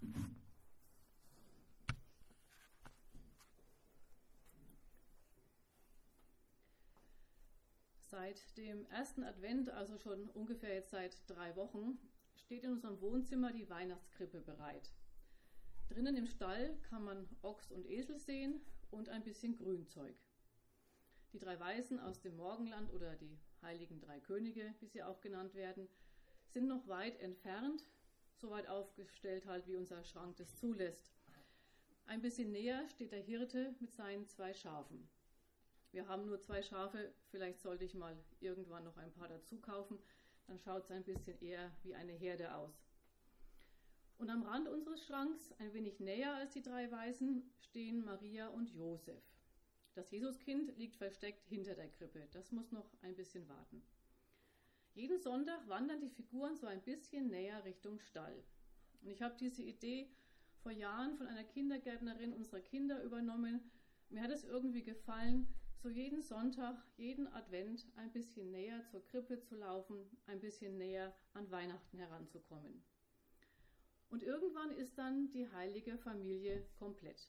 Seit dem ersten Advent, also schon ungefähr jetzt seit 3 Wochen, steht in unserem Wohnzimmer die Weihnachtskrippe bereit. Drinnen im Stall kann man Ochs und Esel sehen und ein bisschen Grünzeug. Die 3 Weisen aus dem Morgenland oder die heiligen 3 Könige, wie sie auch genannt werden, sind noch weit entfernt, so weit aufgestellt halt, wie unser Schrank das zulässt. Ein bisschen näher steht der Hirte mit seinen 2 Schafen. Wir haben nur 2 Schafe, vielleicht sollte ich mal irgendwann noch ein paar dazu kaufen, dann schaut es ein bisschen eher wie eine Herde aus. Und am Rand unseres Schranks, ein wenig näher als die 3 Weisen, stehen Maria und Josef. Das Jesuskind liegt versteckt hinter der Krippe, das muss noch ein bisschen warten. Jeden Sonntag wandern die Figuren so ein bisschen näher Richtung Stall. Und ich habe diese Idee vor Jahren von einer Kindergärtnerin unserer Kinder übernommen. Mir hat es irgendwie gefallen, so jeden Sonntag, jeden Advent ein bisschen näher zur Krippe zu laufen, ein bisschen näher an Weihnachten heranzukommen. Und irgendwann ist dann die heilige Familie komplett.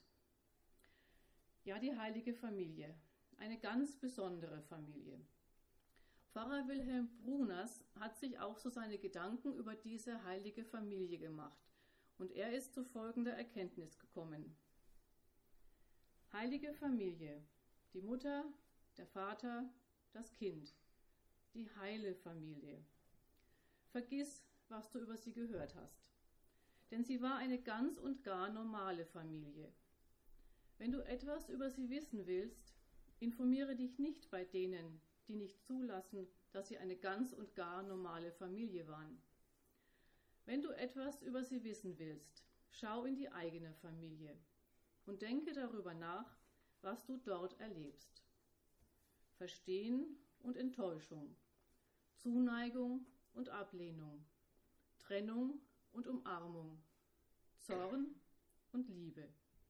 Ja, die heilige Familie, eine ganz besondere Familie. Pfarrer Wilhelm Bruners hat sich auch so seine Gedanken über diese heilige Familie gemacht und er ist zu folgender Erkenntnis gekommen. Heilige Familie, die Mutter, der Vater, das Kind, die heile Familie. Vergiss, was du über sie gehört hast. Denn sie war eine ganz und gar normale Familie. Wenn du etwas über sie wissen willst, informiere dich nicht bei denen, die nicht zulassen, dass sie eine ganz und gar normale Familie waren. Wenn du etwas über sie wissen willst, schau in die eigene Familie und denke darüber nach, was du dort erlebst. Verstehen und Enttäuschung, Zuneigung und Ablehnung, Trennung und Umarmung, Zorn und Liebe.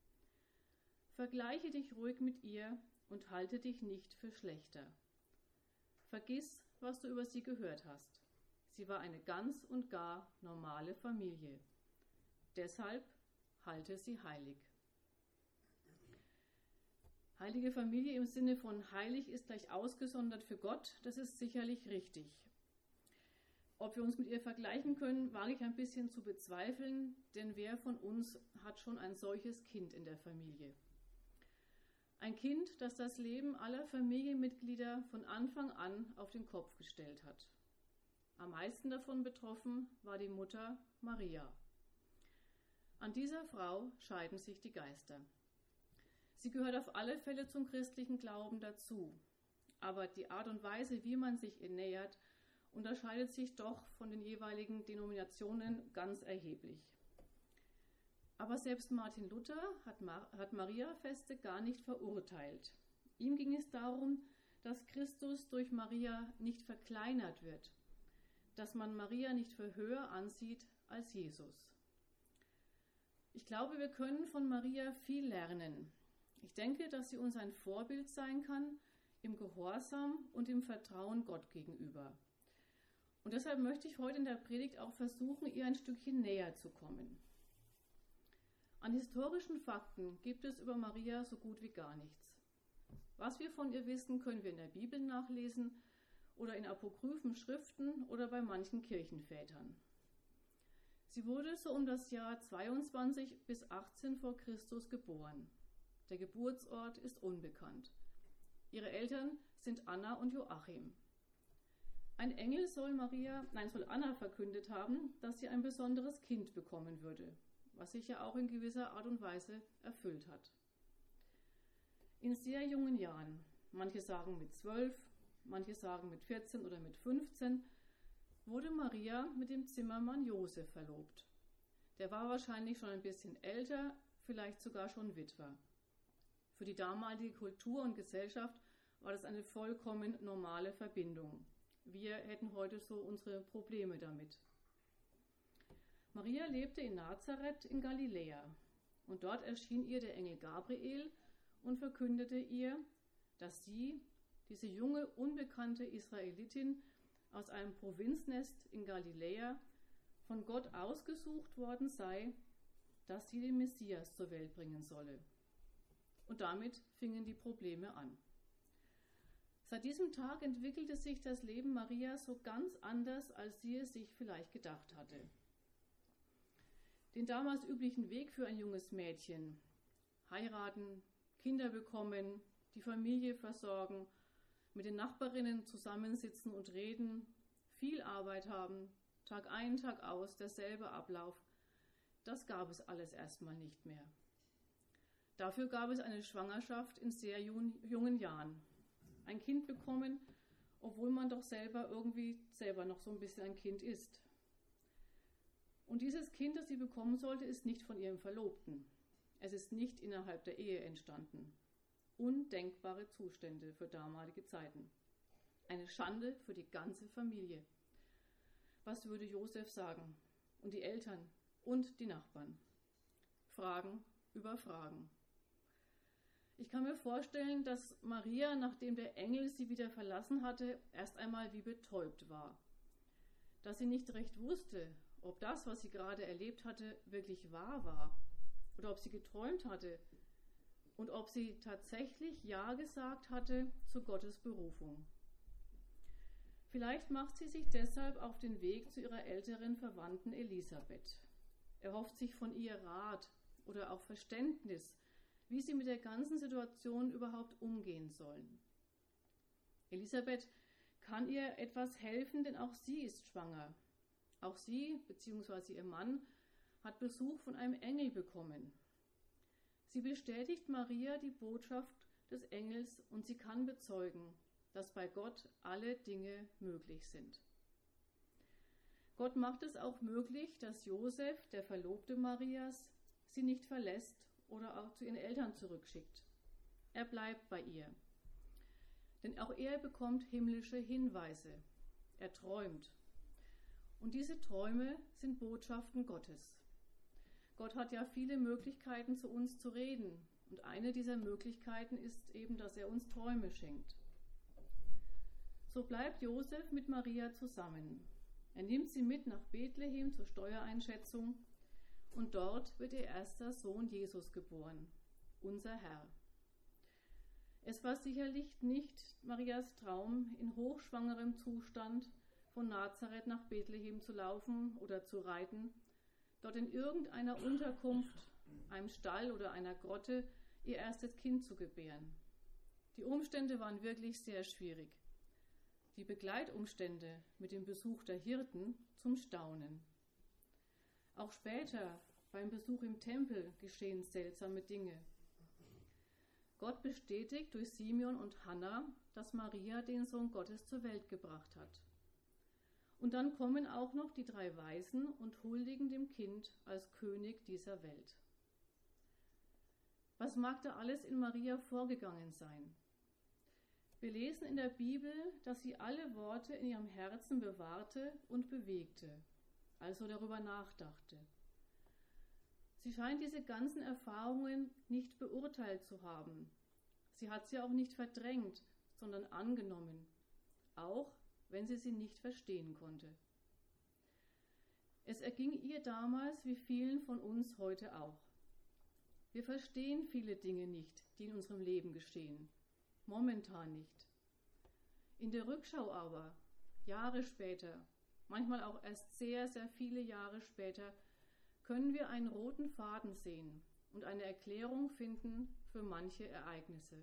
Vergleiche dich ruhig mit ihr und halte dich nicht für schlechter. Vergiss, was du über sie gehört hast. Sie war eine ganz und gar normale Familie. Deshalb halte sie heilig. Heilige Familie im Sinne von heilig ist gleich ausgesondert für Gott, das ist sicherlich richtig. Ob wir uns mit ihr vergleichen können, wage ich ein bisschen zu bezweifeln, denn wer von uns hat schon ein solches Kind in der Familie? Ein Kind, das das Leben aller Familienmitglieder von Anfang an auf den Kopf gestellt hat. Am meisten davon betroffen war die Mutter Maria. An dieser Frau scheiden sich die Geister. Sie gehört auf alle Fälle zum christlichen Glauben dazu, aber die Art und Weise, wie man sich ihr nähert, unterscheidet sich doch von den jeweiligen Denominationen ganz erheblich. Aber selbst Martin Luther hat Mariafeste gar nicht verurteilt. Ihm ging es darum, dass Christus durch Maria nicht verkleinert wird, dass man Maria nicht für höher ansieht als Jesus. Ich glaube, wir können von Maria viel lernen. Ich denke, dass sie uns ein Vorbild sein kann im Gehorsam und im Vertrauen Gott gegenüber. Und deshalb möchte ich heute in der Predigt auch versuchen, ihr ein Stückchen näher zu kommen. An historischen Fakten gibt es über Maria so gut wie gar nichts. Was wir von ihr wissen, können wir in der Bibel nachlesen oder in apokryphen Schriften oder bei manchen Kirchenvätern. Sie wurde so um das Jahr 22 bis 18 vor Christus geboren. Der Geburtsort ist unbekannt. Ihre Eltern sind Anna und Joachim. Ein Engel soll Anna verkündet haben, dass sie ein besonderes Kind bekommen würde, was sich ja auch in gewisser Art und Weise erfüllt hat. In sehr jungen Jahren, manche sagen mit 12, manche sagen mit 14 oder mit 15, wurde Maria mit dem Zimmermann Josef verlobt. Der war wahrscheinlich schon ein bisschen älter, vielleicht sogar schon Witwer. Für die damalige Kultur und Gesellschaft war das eine vollkommen normale Verbindung. Wir hätten heute so unsere Probleme damit. Maria lebte in Nazareth in Galiläa und dort erschien ihr der Engel Gabriel und verkündete ihr, dass sie, diese junge, unbekannte Israelitin aus einem Provinznest in Galiläa, von Gott ausgesucht worden sei, dass sie den Messias zur Welt bringen solle. Und damit fingen die Probleme an. Seit diesem Tag entwickelte sich das Leben Marias so ganz anders, als sie es sich vielleicht gedacht hatte. Den damals üblichen Weg für ein junges Mädchen, heiraten, Kinder bekommen, die Familie versorgen, mit den Nachbarinnen zusammensitzen und reden, viel Arbeit haben, Tag ein, Tag aus, derselbe Ablauf, das gab es alles erstmal nicht mehr. Dafür gab es eine Schwangerschaft in sehr jungen Jahren. Ein Kind bekommen, obwohl man doch selber noch so ein bisschen ein Kind ist. Und dieses Kind, das sie bekommen sollte, ist nicht von ihrem Verlobten. Es ist nicht innerhalb der Ehe entstanden. Undenkbare Zustände für damalige Zeiten. Eine Schande für die ganze Familie. Was würde Josef sagen? Und die Eltern und die Nachbarn? Fragen über Fragen. Ich kann mir vorstellen, dass Maria, nachdem der Engel sie wieder verlassen hatte, erst einmal wie betäubt war. Dass sie nicht recht wusste, ob das, was sie gerade erlebt hatte, wirklich wahr war oder ob sie geträumt hatte und ob sie tatsächlich Ja gesagt hatte zu Gottes Berufung. Vielleicht macht sie sich deshalb auf den Weg zu ihrer älteren Verwandten Elisabeth, erhofft sich von ihr Rat oder auch Verständnis, wie sie mit der ganzen Situation überhaupt umgehen sollen. Elisabeth kann ihr etwas helfen, denn auch sie ist schwanger. Auch sie bzw. ihr Mann hat Besuch von einem Engel bekommen. Sie bestätigt Maria die Botschaft des Engels und sie kann bezeugen, dass bei Gott alle Dinge möglich sind. Gott macht es auch möglich, dass Josef, der Verlobte Marias, sie nicht verlässt oder auch zu ihren Eltern zurückschickt. Er bleibt bei ihr. Denn auch er bekommt himmlische Hinweise. Er träumt. Und diese Träume sind Botschaften Gottes. Gott hat ja viele Möglichkeiten, zu uns zu reden. Und eine dieser Möglichkeiten ist eben, dass er uns Träume schenkt. So bleibt Josef mit Maria zusammen. Er nimmt sie mit nach Bethlehem zur Steuereinschätzung. Und dort wird ihr erster Sohn Jesus geboren, unser Herr. Es war sicherlich nicht Marias Traum, in hochschwangerem Zustand von Nazareth nach Bethlehem zu laufen oder zu reiten, dort in irgendeiner Unterkunft, einem Stall oder einer Grotte ihr erstes Kind zu gebären. Die Umstände waren wirklich sehr schwierig. Die Begleitumstände mit dem Besuch der Hirten zum Staunen. Auch später, beim Besuch im Tempel, geschehen seltsame Dinge. Gott bestätigt durch Simeon und Hannah, dass Maria den Sohn Gottes zur Welt gebracht hat. Und dann kommen auch noch die 3 Weisen und huldigen dem Kind als König dieser Welt. Was mag da alles in Maria vorgegangen sein? Wir lesen in der Bibel, dass sie alle Worte in ihrem Herzen bewahrte und bewegte, also darüber nachdachte. Sie scheint diese ganzen Erfahrungen nicht beurteilt zu haben. Sie hat sie auch nicht verdrängt, sondern angenommen, auch wenn sie nicht verstehen konnte. Es erging ihr damals wie vielen von uns heute auch. Wir verstehen viele Dinge nicht, die in unserem Leben geschehen. Momentan nicht. In der Rückschau aber, Jahre später, manchmal auch erst sehr, sehr viele Jahre später, können wir einen roten Faden sehen und eine Erklärung finden für manche Ereignisse.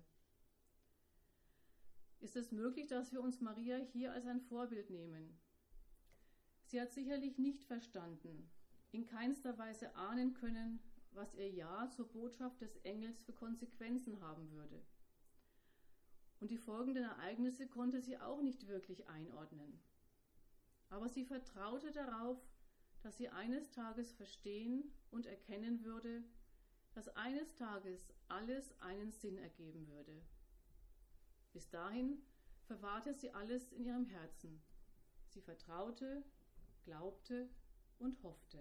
Ist es möglich, dass wir uns Maria hier als ein Vorbild nehmen? Sie hat sicherlich nicht verstanden, in keinster Weise ahnen können, was ihr Ja zur Botschaft des Engels für Konsequenzen haben würde. Und die folgenden Ereignisse konnte sie auch nicht wirklich einordnen. Aber sie vertraute darauf, dass sie eines Tages verstehen und erkennen würde, dass eines Tages alles einen Sinn ergeben würde. Bis dahin verwahrte sie alles in ihrem Herzen. Sie vertraute, glaubte und hoffte.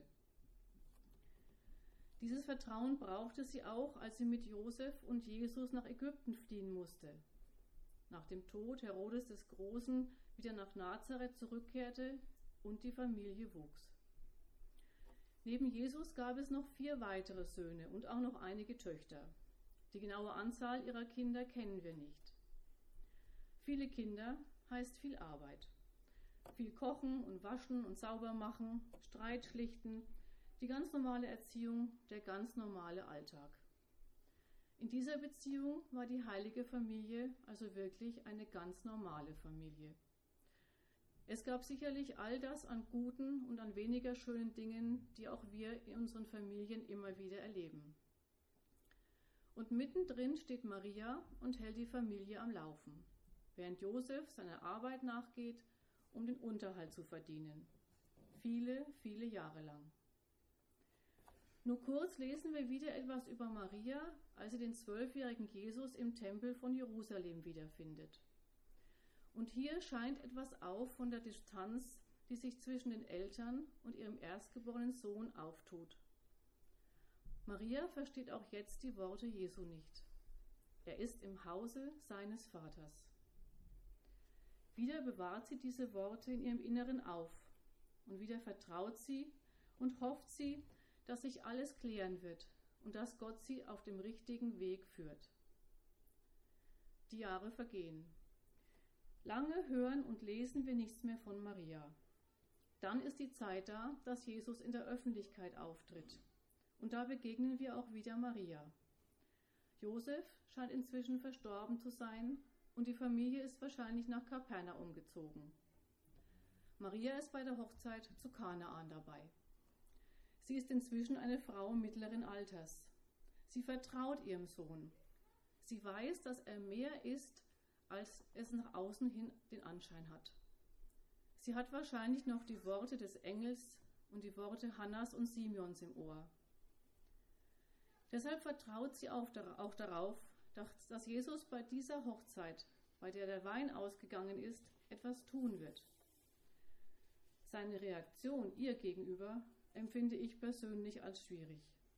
Dieses Vertrauen brauchte sie auch, als sie mit Josef und Jesus nach Ägypten fliehen musste. Nach dem Tod Herodes des Großen wieder nach Nazareth zurückkehrte und die Familie wuchs. Neben Jesus gab es noch 4 weitere Söhne und auch noch einige Töchter. Die genaue Anzahl ihrer Kinder kennen wir nicht. Viele Kinder heißt viel Arbeit. Viel kochen und waschen und sauber machen, Streit schlichten, die ganz normale Erziehung, der ganz normale Alltag. In dieser Beziehung war die heilige Familie also wirklich eine ganz normale Familie. Es gab sicherlich all das an guten und an weniger schönen Dingen, die auch wir in unseren Familien immer wieder erleben. Und mittendrin steht Maria und hält die Familie am Laufen, während Josef seiner Arbeit nachgeht, um den Unterhalt zu verdienen. Viele, viele Jahre lang. Nur kurz lesen wir wieder etwas über Maria, als sie den 12-jährigen Jesus im Tempel von Jerusalem wiederfindet. Und hier scheint etwas auf von der Distanz, die sich zwischen den Eltern und ihrem erstgeborenen Sohn auftut. Maria versteht auch jetzt die Worte Jesu nicht. Er ist im Hause seines Vaters. Wieder bewahrt sie diese Worte in ihrem Inneren auf und wieder vertraut sie und hofft sie, dass sich alles klären wird und dass Gott sie auf dem richtigen Weg führt. Die Jahre vergehen. Lange hören und lesen wir nichts mehr von Maria. Dann ist die Zeit da, dass Jesus in der Öffentlichkeit auftritt. Und da begegnen wir auch wieder Maria. Josef scheint inzwischen verstorben zu sein und die Familie ist wahrscheinlich nach Kapernaum gezogen. Maria ist bei der Hochzeit zu Kanaan dabei. Sie ist inzwischen eine Frau mittleren Alters. Sie vertraut ihrem Sohn. Sie weiß, dass er mehr ist, als es nach außen hin den Anschein hat. Sie hat wahrscheinlich noch die Worte des Engels und die Worte Hannas und Simeons im Ohr. Deshalb vertraut sie auch darauf, dass Jesus bei dieser Hochzeit, bei der der Wein ausgegangen ist, etwas tun wird. Seine Reaktion ihr gegenüber empfinde ich persönlich als schwierig.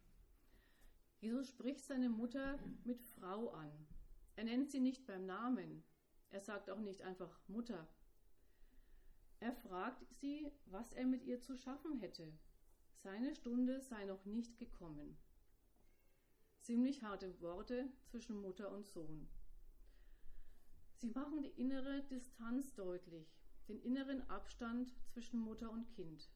Jesus spricht seine Mutter mit Frau an. Er nennt sie nicht beim Namen. Er sagt auch nicht einfach Mutter. Er fragt sie, was er mit ihr zu schaffen hätte. Seine Stunde sei noch nicht gekommen. Ziemlich harte Worte zwischen Mutter und Sohn. Sie machen die innere Distanz deutlich, den inneren Abstand zwischen Mutter und Kind.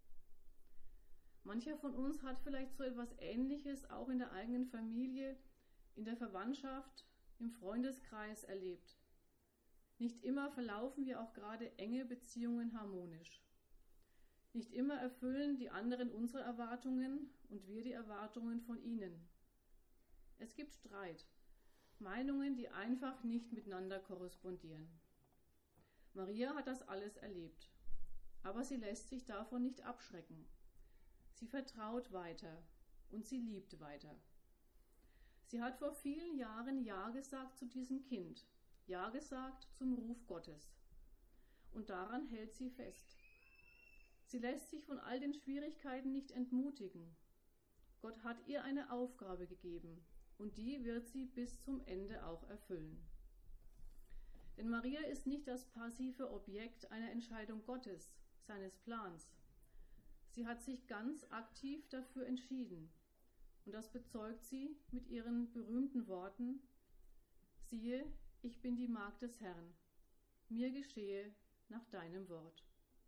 Mancher von uns hat vielleicht so etwas Ähnliches auch in der eigenen Familie, in der Verwandtschaft, im Freundeskreis erlebt. Nicht immer verlaufen wir auch gerade enge Beziehungen harmonisch. Nicht immer erfüllen die anderen unsere Erwartungen und wir die Erwartungen von ihnen. Es gibt Streit, Meinungen, die einfach nicht miteinander korrespondieren. Maria hat das alles erlebt, aber sie lässt sich davon nicht abschrecken. Sie vertraut weiter und sie liebt weiter. Sie hat vor vielen Jahren Ja gesagt zu diesem Kind, Ja gesagt zum Ruf Gottes. Und daran hält sie fest. Sie lässt sich von all den Schwierigkeiten nicht entmutigen. Gott hat ihr eine Aufgabe gegeben und die wird sie bis zum Ende auch erfüllen. Denn Maria ist nicht das passive Objekt einer Entscheidung Gottes, seines Plans. Sie hat sich ganz aktiv dafür entschieden. Und das bezeugt sie mit ihren berühmten Worten: Siehe, ich bin die Magd des Herrn. Mir geschehe nach deinem Wort.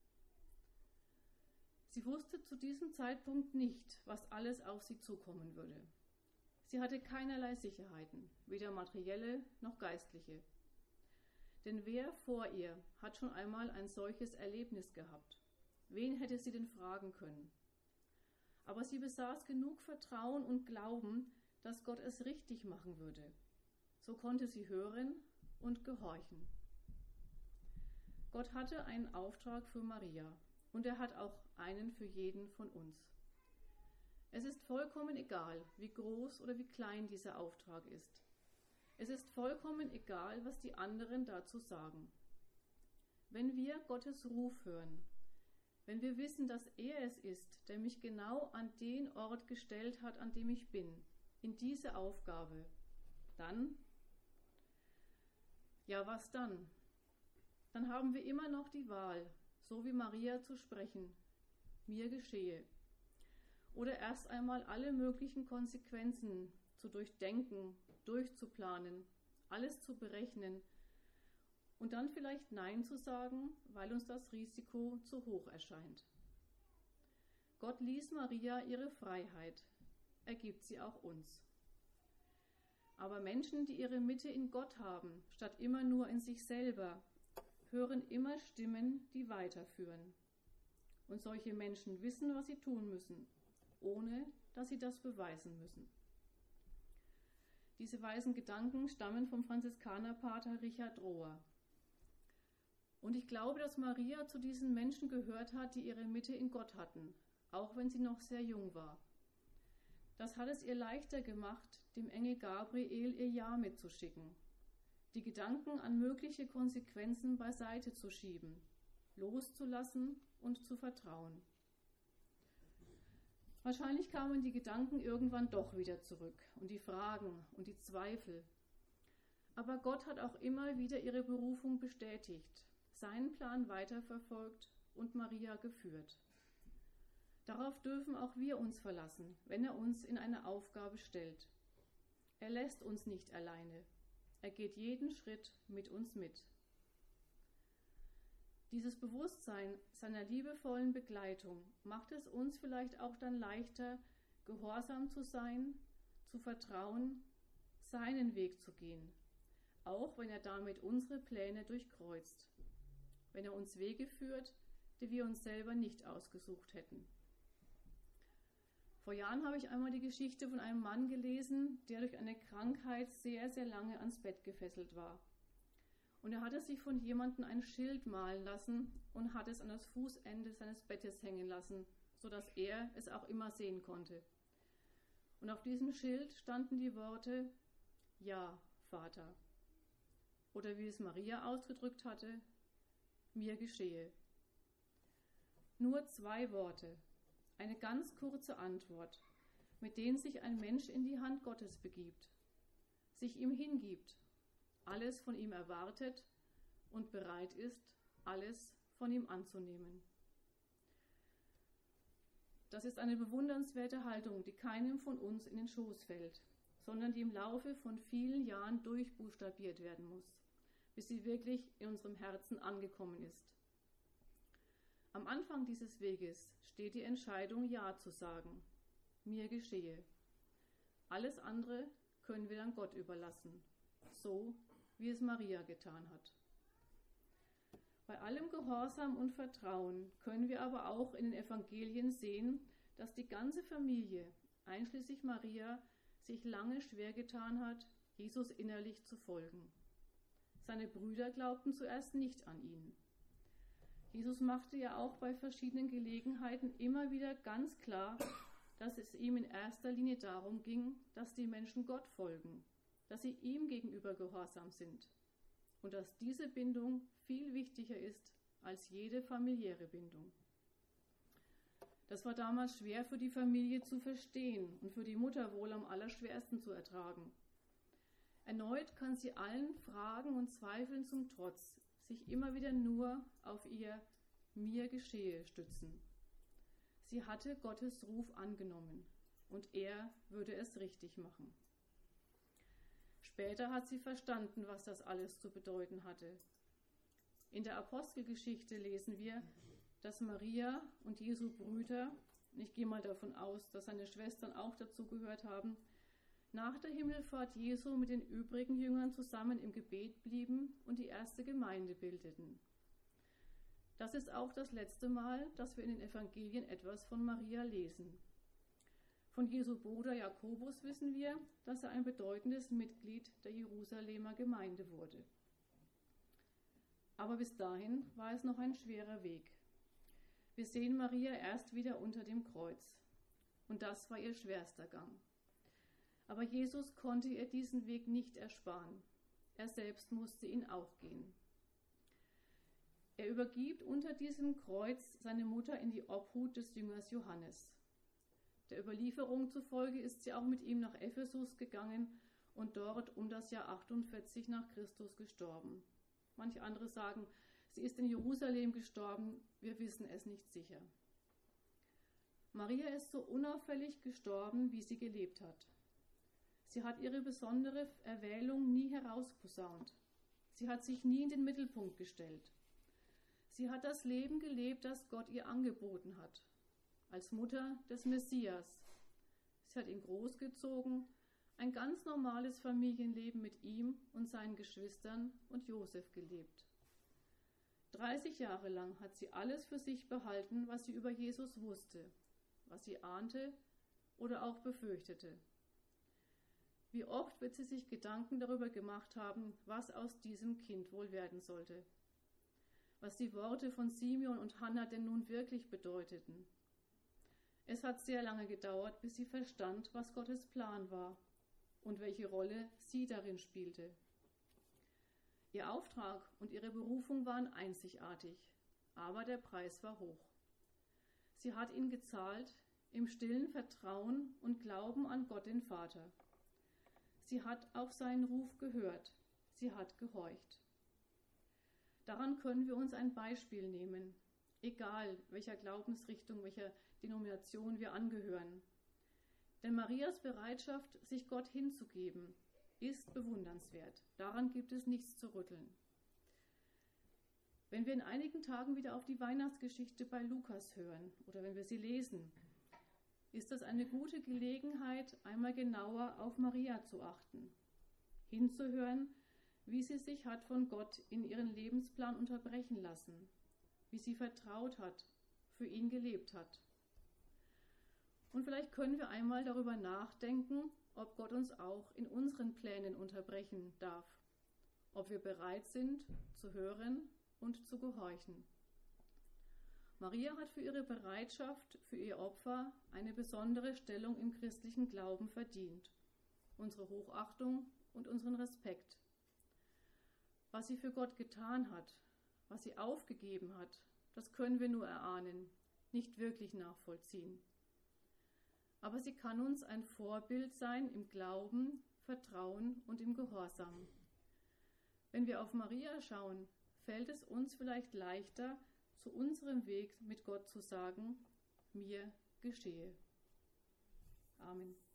Sie wusste zu diesem Zeitpunkt nicht, was alles auf sie zukommen würde. Sie hatte keinerlei Sicherheiten, weder materielle noch geistliche. Denn wer vor ihr hat schon einmal ein solches Erlebnis gehabt? Wen hätte sie denn fragen können? Aber sie besaß genug Vertrauen und Glauben, dass Gott es richtig machen würde. So konnte sie hören und gehorchen. Gott hatte einen Auftrag für Maria und er hat auch einen für jeden von uns. Es ist vollkommen egal, wie groß oder wie klein dieser Auftrag ist. Es ist vollkommen egal, was die anderen dazu sagen. Wenn wir Gottes Ruf hören, wenn wir wissen, dass er es ist, der mich genau an den Ort gestellt hat, an dem ich bin, in diese Aufgabe, dann, ja, was dann? Dann haben wir immer noch die Wahl, so wie Maria zu sprechen: Mir geschehe. oder erst einmal alle möglichen Konsequenzen zu durchdenken, durchzuplanen, alles zu berechnen und dann vielleicht Nein zu sagen, weil uns das Risiko zu hoch erscheint. Gott ließ Maria ihre Freiheit, er gibt sie auch uns. Aber Menschen, die ihre Mitte in Gott haben, statt immer nur in sich selber, hören immer Stimmen, die weiterführen. Und solche Menschen wissen, was sie tun müssen, ohne dass sie das beweisen müssen. Diese weisen Gedanken stammen vom Franziskanerpater Richard Rohr. Und ich glaube, dass Maria zu diesen Menschen gehört hat, die ihre Mitte in Gott hatten, auch wenn sie noch sehr jung war. Das hat es ihr leichter gemacht, dem Engel Gabriel ihr Ja mitzuschicken, die Gedanken an mögliche Konsequenzen beiseite zu schieben, loszulassen und zu vertrauen. Wahrscheinlich kamen die Gedanken irgendwann doch wieder zurück und die Fragen und die Zweifel. Aber Gott hat auch immer wieder ihre Berufung bestätigt, seinen Plan weiterverfolgt und Maria geführt. Darauf dürfen auch wir uns verlassen, wenn er uns in eine Aufgabe stellt. Er lässt uns nicht alleine. Er geht jeden Schritt mit uns mit. Dieses Bewusstsein seiner liebevollen Begleitung macht es uns vielleicht auch dann leichter, gehorsam zu sein, zu vertrauen, seinen Weg zu gehen, auch wenn er damit unsere Pläne durchkreuzt, wenn er uns Wege führt, die wir uns selber nicht ausgesucht hätten. Vor Jahren habe ich einmal die Geschichte von einem Mann gelesen, der durch eine Krankheit sehr, sehr lange ans Bett gefesselt war. Und er hatte sich von jemandem ein Schild malen lassen und hat es an das Fußende seines Bettes hängen lassen, sodass er es auch immer sehen konnte. Und auf diesem Schild standen die Worte: Ja, Vater. Oder wie es Maria ausgedrückt hatte: Mir geschehe. Nur 2 Worte. Eine ganz kurze Antwort, mit denen sich ein Mensch in die Hand Gottes begibt, sich ihm hingibt, alles von ihm erwartet und bereit ist, alles von ihm anzunehmen. Das ist eine bewundernswerte Haltung, die keinem von uns in den Schoß fällt, sondern die im Laufe von vielen Jahren durchbuchstabiert werden muss, bis sie wirklich in unserem Herzen angekommen ist. Am Anfang dieses Weges steht die Entscheidung, Ja zu sagen. Mir geschehe. Alles andere können wir dann Gott überlassen, so wie es Maria getan hat. Bei allem Gehorsam und Vertrauen können wir aber auch in den Evangelien sehen, dass die ganze Familie, einschließlich Maria, sich lange schwer getan hat, Jesus innerlich zu folgen. Seine Brüder glaubten zuerst nicht an ihn. Jesus machte ja auch bei verschiedenen Gelegenheiten immer wieder ganz klar, dass es ihm in erster Linie darum ging, dass die Menschen Gott folgen, dass sie ihm gegenüber gehorsam sind und dass diese Bindung viel wichtiger ist als jede familiäre Bindung. Das war damals schwer für die Familie zu verstehen und für die Mutter wohl am allerschwersten zu ertragen. Erneut kann sie allen Fragen und Zweifeln zum Trotz sich immer wieder nur auf ihr Mir geschehe stützen. Sie hatte Gottes Ruf angenommen und er würde es richtig machen. Später hat sie verstanden, was das alles zu bedeuten hatte. In der Apostelgeschichte lesen wir, dass Maria und Jesu Brüder, ich gehe mal davon aus, dass seine Schwestern auch dazu gehört haben, nach der Himmelfahrt Jesu mit den übrigen Jüngern zusammen im Gebet blieben und die erste Gemeinde bildeten. Das ist auch das letzte Mal, dass wir in den Evangelien etwas von Maria lesen. Von Jesu Bruder Jakobus wissen wir, dass er ein bedeutendes Mitglied der Jerusalemer Gemeinde wurde. Aber bis dahin war es noch ein schwerer Weg. Wir sehen Maria erst wieder unter dem Kreuz. Und das war ihr schwerster Gang. Aber Jesus konnte ihr diesen Weg nicht ersparen. Er selbst musste ihn auch gehen. Er übergibt unter diesem Kreuz seine Mutter in die Obhut des Jüngers Johannes. Der Überlieferung zufolge ist sie auch mit ihm nach Ephesus gegangen und dort um das Jahr 48 nach Christus gestorben. Manche andere sagen, sie ist in Jerusalem gestorben, wir wissen es nicht sicher. Maria ist so unauffällig gestorben, wie sie gelebt hat. Sie hat ihre besondere Erwählung nie herausposaunt. Sie hat sich nie in den Mittelpunkt gestellt. Sie hat das Leben gelebt, das Gott ihr angeboten hat, als Mutter des Messias. Sie hat ihn großgezogen, ein ganz normales Familienleben mit ihm und seinen Geschwistern und Josef gelebt. 30 Jahre lang hat sie alles für sich behalten, was sie über Jesus wusste, was sie ahnte oder auch befürchtete. Wie oft wird sie sich Gedanken darüber gemacht haben, was aus diesem Kind wohl werden sollte, was die Worte von Simeon und Hannah denn nun wirklich bedeuteten. Es hat sehr lange gedauert, bis sie verstand, was Gottes Plan war und welche Rolle sie darin spielte. Ihr Auftrag und ihre Berufung waren einzigartig, aber der Preis war hoch. Sie hat ihn gezahlt im stillen Vertrauen und Glauben an Gott den Vater. Sie hat auf seinen Ruf gehört, sie hat gehorcht. Daran können wir uns ein Beispiel nehmen, egal welcher Glaubensrichtung, welcher Denomination wir angehören. Denn Marias Bereitschaft, sich Gott hinzugeben, ist bewundernswert. Daran gibt es nichts zu rütteln. Wenn wir in einigen Tagen wieder auf die Weihnachtsgeschichte bei Lukas hören oder wenn wir sie lesen, ist das eine gute Gelegenheit, einmal genauer auf Maria zu achten, hinzuhören, wie sie sich hat von Gott in ihren Lebensplan unterbrechen lassen, wie sie vertraut hat, für ihn gelebt hat. Und vielleicht können wir einmal darüber nachdenken, ob Gott uns auch in unseren Plänen unterbrechen darf, ob wir bereit sind, zu hören und zu gehorchen. Maria hat für ihre Bereitschaft, für ihr Opfer eine besondere Stellung im christlichen Glauben verdient, unsere Hochachtung und unseren Respekt. Was sie für Gott getan hat, was sie aufgegeben hat, das können wir nur erahnen, nicht wirklich nachvollziehen. Aber sie kann uns ein Vorbild sein im Glauben, Vertrauen und im Gehorsam. Wenn wir auf Maria schauen, fällt es uns vielleicht leichter, zu unserem Weg mit Gott zu sagen, mir geschehe. Amen.